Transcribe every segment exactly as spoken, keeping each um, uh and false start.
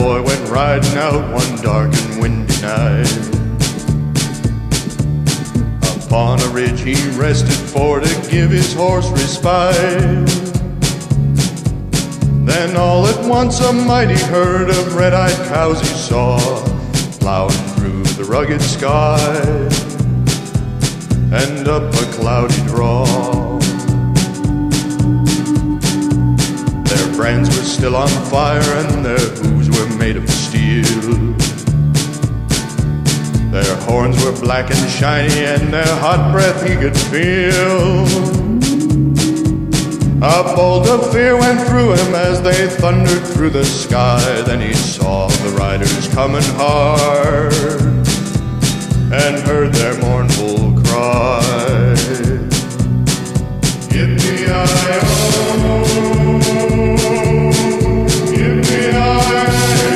cowboy went riding out one dark and windy night. Upon a ridge he rested for to give his horse respite. Then all at once a mighty herd of red-eyed cows he saw, plowing through the rugged sky and up a cloudy draw. Their brands were still on fire and their hooves were made of steel. Their horns were black and shiny and their hot breath he could feel. A bolt of fear went through him as they thundered through the sky. Then he saw the riders coming hard and heard their mournful cry. Yippee-yi-oh, yippee-yi-hey.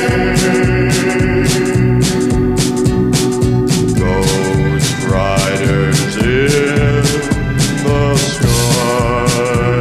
Ghost riders in the sky.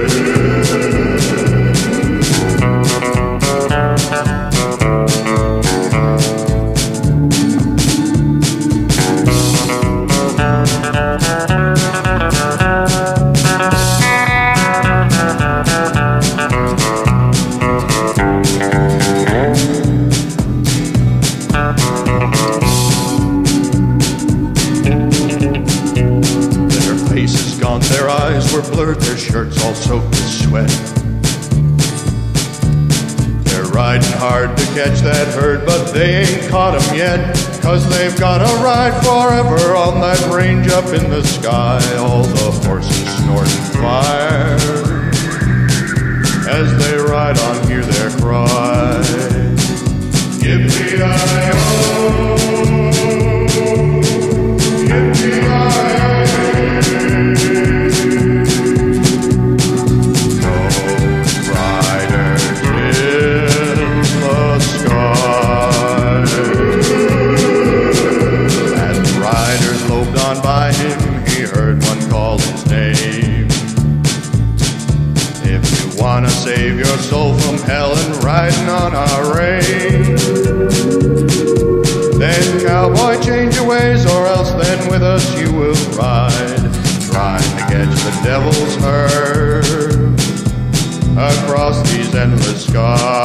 Their eyes were blurred, their shirts all soaked with sweat. They're riding hard to catch that herd, but they ain't caught 'em yet. 'Cause they've got to ride forever on that range up in the sky. All the horses snort and fire as they ride on, hear their cry. Yippee-yi-oh, yippee-yi-hey. By him, he heard one call his name. If you wanna save your soul from hell and riding on our range, then cowboy, change your ways, or else then with us you will ride, trying to catch the devil's herd across these endless skies.